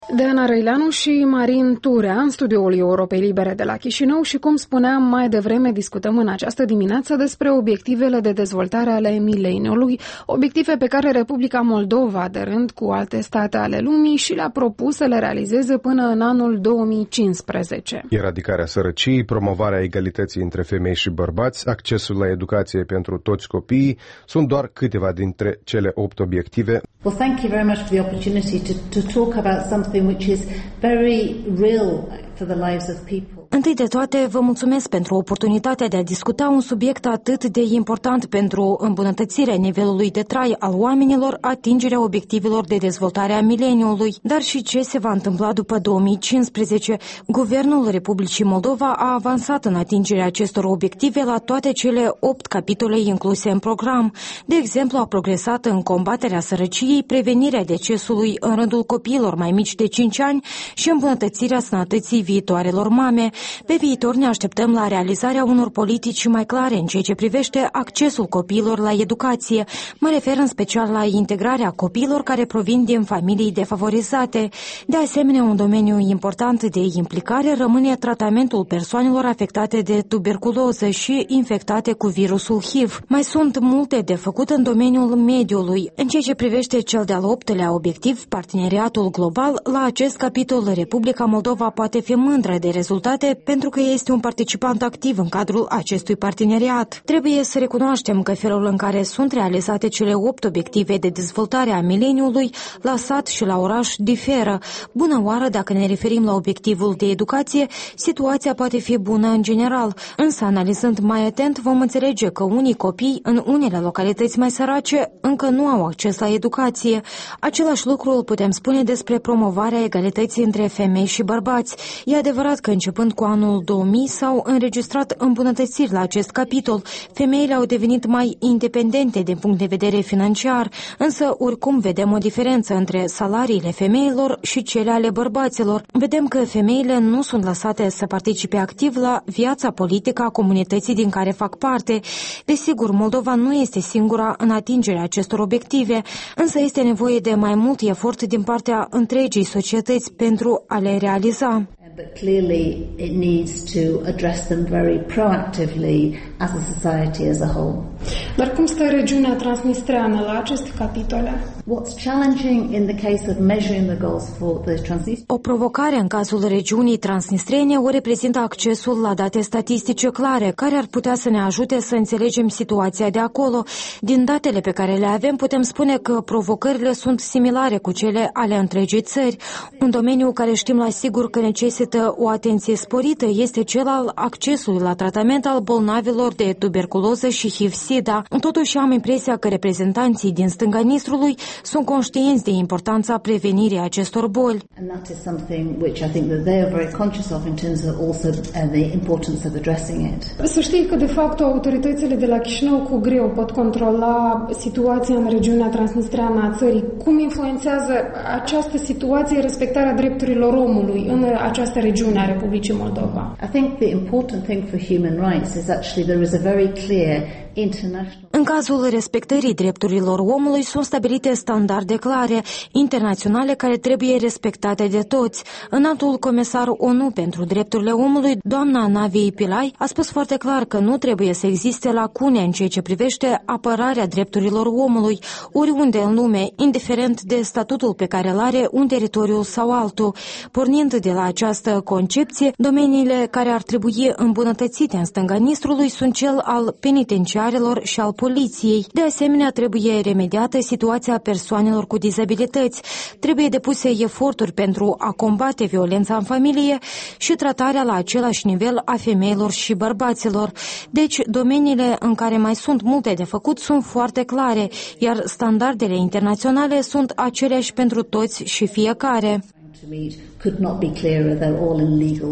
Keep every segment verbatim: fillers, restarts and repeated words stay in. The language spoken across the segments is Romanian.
Deana Răileanu și Marin Turea în studioul Europei Libere de la Chișinău și, cum spuneam mai devreme, discutăm în această dimineață despre obiectivele de dezvoltare ale mileniului, obiective pe care Republica Moldova, de rând cu alte state ale lumii, și le-a propus să le realizeze până în anul două mii cincisprezece. Eradicarea sărăciei, promovarea egalității între femei și bărbați, accesul la educație pentru toți copiii sunt doar câteva dintre cele opt obiective. Well, thank you very much for the opportunity to, to talk about something which is very real for the lives of people. Întâi de toate, vă mulțumesc pentru oportunitatea de a discuta un subiect atât de important pentru îmbunătățirea nivelului de trai al oamenilor, atingerea obiectivelor de dezvoltare a mileniului, dar și ce se va întâmpla după două mii cincisprezece. Guvernul Republicii Moldova a avansat în atingerea acestor obiective la toate cele opt capitole incluse în program. De exemplu, a progresat în combaterea sărăciei, prevenirea decesului în rândul copiilor mai mici de cinci ani și îmbunătățirea sănătății viitoarelor mame. Pe viitor ne așteptăm la realizarea unor politici mai clare în ceea ce privește accesul copiilor la educație. Mă refer în special la integrarea copiilor care provin din familii defavorizate. De asemenea, un domeniu important de implicare rămâne tratamentul persoanelor afectate de tuberculoză și infectate cu virusul H I V. Mai sunt multe de făcut în domeniul mediului. În ceea ce privește cel de-al optelea obiectiv, parteneriatul global, la acest capitol Republica Moldova poate fi mândră de rezultate pentru că este un participant activ în cadrul acestui parteneriat. Trebuie să recunoaștem că felul în care sunt realizate cele opt obiective de dezvoltare a mileniului la sat și la oraș diferă. Bună oară, dacă ne referim la obiectivul de educație, situația poate fi bună în general, însă analizând mai atent vom înțelege că unii copii în unele localități mai sărace încă nu au acces la educație. Același lucru îl putem spune despre promovarea egalității între femei și bărbați. E adevărat că începând cu anul două mii s-au înregistrat îmbunătățiri la acest capitol. Femeile au devenit mai independente din punct de vedere financiar, însă oricum vedem o diferență între salariile femeilor și cele ale bărbaților. Vedem că femeile nu sunt lăsate să participe activ la viața politică a comunității din care fac parte. Desigur, Moldova nu este singura în atingerea acestor obiective, însă este nevoie de mai mult efort din partea întregii societăți pentru a le realiza. But clearly it needs to address them very proactively as a society as a whole. Dar cum stă regiunea transnistreană la aceste capitole? What's challenging in the case of measuring the goals for the Transnistria? O provocare în cazul regiunii transnistrene o reprezintă accesul la date statistice clare, care ar putea să ne ajute să înțelegem situația de acolo. Din datele pe care le avem, putem spune că provocările sunt similare cu cele ale întregii țări. Un domeniu care știm la sigur că necesită o atenție sporită este cel al accesului la tratament al bolnavilor de tuberculoză și H I V-SIDA. Totuși am impresia că reprezentanții din stânga Nistrului sunt conștienți de importanța prevenirii acestor boli. And that is something which I think that they are very conscious of in terms of also the importance of addressing it. Să știi că de fapt autoritățile de la Chișinău cu greu pot controla situația în regiunea transnistreană a țării. Cum influențează această situație respectarea drepturilor omului în această regiune a Republicii Moldova? I think the important thing for human rights is actually there is a very clear international. În cazul respectării drepturilor omului sunt stabilite standarde clare, internaționale, care trebuie respectate de toți. Înaltul comisar ONU pentru drepturile omului, doamna Navi Pillay, a spus foarte clar că nu trebuie să existe lacune în ceea ce privește apărarea drepturilor omului, oriunde în lume, indiferent de statutul pe care îl are un teritoriu sau altul. Pornind de la această concepție, domeniile care ar trebui îmbunătățite în stânga Nistrului sunt cel al penitenciarelor și al poliției. De asemenea, trebuie remediată situația persoanelor cu dizabilități. Trebuie depuse eforturi pentru a combate violența în familie și tratarea la același nivel a femeilor și bărbaților. Deci, domeniile în care mai sunt multe de făcut sunt foarte clare, iar standardele internaționale sunt aceleași pentru toți și fiecare. Could not be clearer, they're all in legal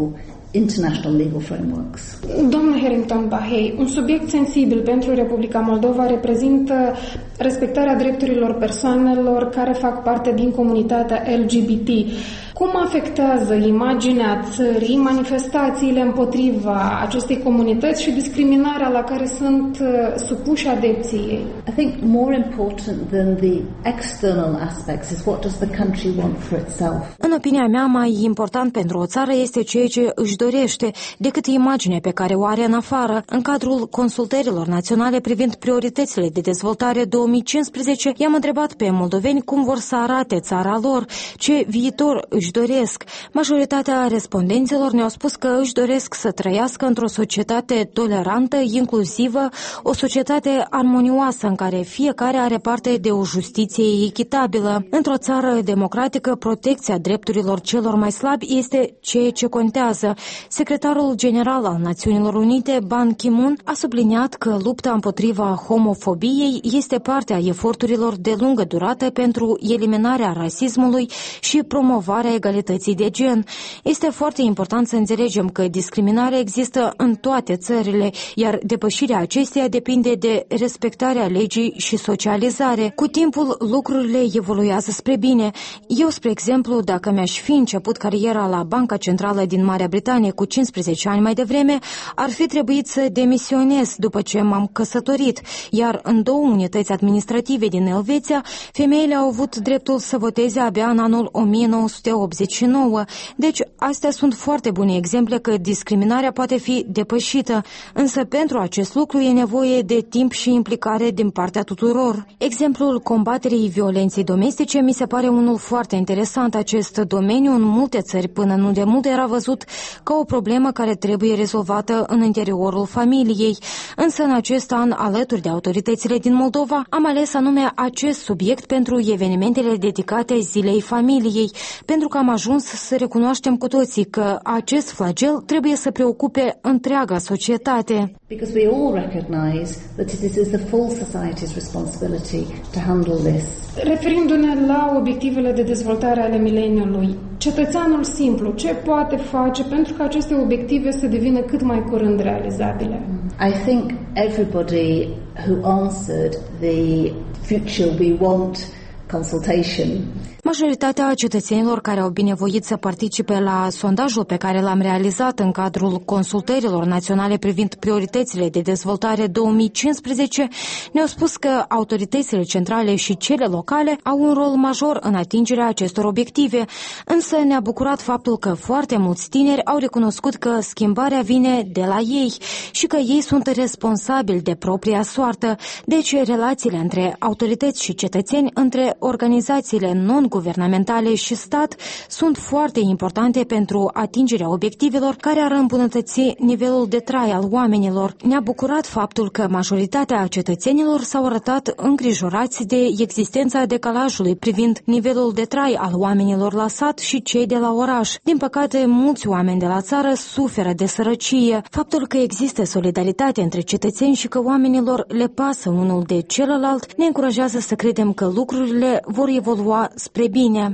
international legal frameworks. Doamna Harrington Bahei, un subiect sensibil pentru Republica Moldova reprezintă respectarea drepturilor persoanelor care fac parte din comunitatea L G B T. Cum afectează imaginea țării manifestațiile împotriva acestei comunități și discriminarea la care sunt supuși adepții ei? I think more important than the external aspects is what does the country want for itself. În opinia mea, mai important pentru o țară este ceea ce își dorește decât imaginea pe care o are în afară. În cadrul consultărilor naționale privind prioritățile de dezvoltare două mii cincisprezece, i-am întrebat pe moldoveni cum vor să arate țara lor, ce viitor își doresc. Majoritatea respondenților ne-au spus că își doresc să trăiască într-o societate tolerantă, inclusivă, o societate armonioasă în care fiecare are parte de o justiție echitabilă. Într-o țară democratică, protecția drepturilor celor mai slabi este ceea ce contează. Secretarul general al Națiunilor Unite, Ban Ki-moon, a subliniat că lupta împotriva homofobiei este parte a eforturilor de lungă durată pentru eliminarea rasismului și promovarea egalității de gen. Este foarte important să înțelegem că discriminarea există în toate țările, iar depășirea acesteia depinde de respectarea legii și socializare. Cu timpul, lucrurile evoluează spre bine. Eu, spre exemplu, dacă mi-aș fi început cariera la Banca Centrală din Marea Britanie cu cincisprezece ani mai devreme, ar fi trebuit să demisionez după ce m-am căsătorit, iar în două unități administrative din Elveția, femeile au avut dreptul să voteze abia în anul o mie nouă sute optzeci și nouă. Deci, astea sunt foarte bune exemple că discriminarea poate fi depășită, însă pentru acest lucru e nevoie de timp și implicare din partea tuturor. Exemplul combaterii violenței domestice mi se pare unul foarte interesant. Acest domeniu în multe țări până nu de mult era văzut ca o problemă care trebuie rezolvată în interiorul familiei. Însă în acest an, alături de autoritățile din Moldova, am ales anume acest subiect pentru evenimentele dedicate Zilei Familiei, pentru că am ajuns să recunoaștem cu toții că acest flagel trebuie să preocupe întreaga societate. Because we all recognize that it is the full society's responsibility to handle this. Referindu-ne la obiectivele de dezvoltare ale mileniului, cetățeanul simplu ce poate face pentru ca aceste obiective să devină cât mai curând realizabile? I think everybody who answered the future we want consultation. Majoritatea cetățenilor care au binevoit să participe la sondajul pe care l-am realizat în cadrul consultărilor naționale privind prioritățile de dezvoltare două mii cincisprezece ne-au spus că autoritățile centrale și cele locale au un rol major în atingerea acestor obiective, însă ne-a bucurat faptul că foarte mulți tineri au recunoscut că schimbarea vine de la ei și că ei sunt responsabili de propria soartă. Deci relațiile între autorități și cetățeni, între organizațiile non-guvernamentale și stat sunt foarte importante pentru atingerea obiectivelor care ar îmbunătăți nivelul de trai al oamenilor. Ne-a bucurat faptul că majoritatea cetățenilor s-au arătat îngrijorați de existența decalajului privind nivelul de trai al oamenilor la sat și cei de la oraș. Din păcate, mulți oameni de la țară suferă de sărăcie. Faptul că există solidaritate între cetățeni și că oamenilor le pasă unul de celălalt ne încurajează să credem că lucrurile vor evolua spre bine.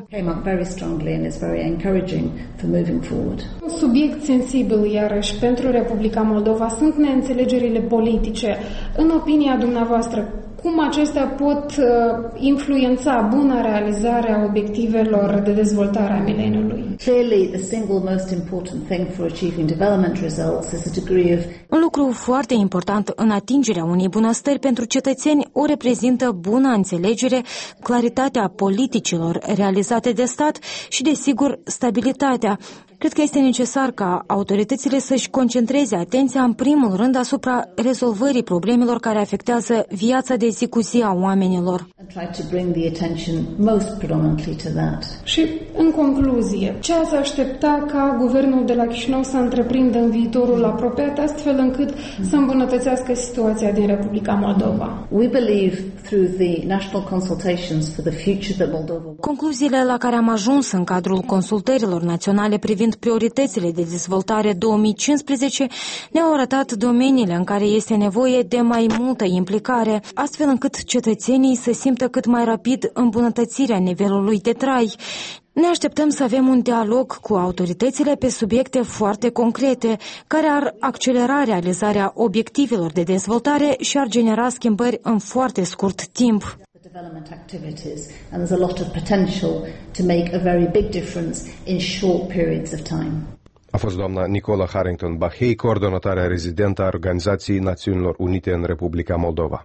Un subiect sensibil, iarăși, pentru Republica Moldova sunt neînțelegerile politice. În opinia dumneavoastră, cum acestea pot uh, influența buna realizare a obiectivelor de dezvoltare a mileniului? Clearly, the single most important thing for achieving development results is a degree of... Un lucru foarte important în atingerea unei bunăstări pentru cetățeni o reprezintă buna înțelegere, claritatea politicilor realizate de stat și, desigur, stabilitatea. Cred că este necesar ca autoritățile să-și concentreze atenția în primul rând asupra rezolvării problemelor care afectează viața de zi cu zi a oamenilor. Și, în concluzie, ce ați aștepta ca guvernul de la Chișinău să întreprindă în viitorul apropiat, astfel încât să îmbunătățească situația din Republica Moldova? We believe through the national consultations for the future that Moldova... Concluziile la care am ajuns în cadrul consultărilor naționale privind prioritățile de dezvoltare două mii cincisprezece ne-au arătat domeniile în care este nevoie de mai multă implicare, astfel încât cetățenii să simtă cât mai rapid îmbunătățirea nivelului de trai. Ne așteptăm să avem un dialog cu autoritățile pe subiecte foarte concrete, care ar accelera realizarea obiectivelor de dezvoltare și ar genera schimbări în foarte scurt timp. Development activities, and there's a lot of potential to make a very big difference in short periods of time. A fost doamna Nicola Harrington Bahei, coordonatoarea rezidentă a Organizației Națiunilor Unite în Republica Moldova.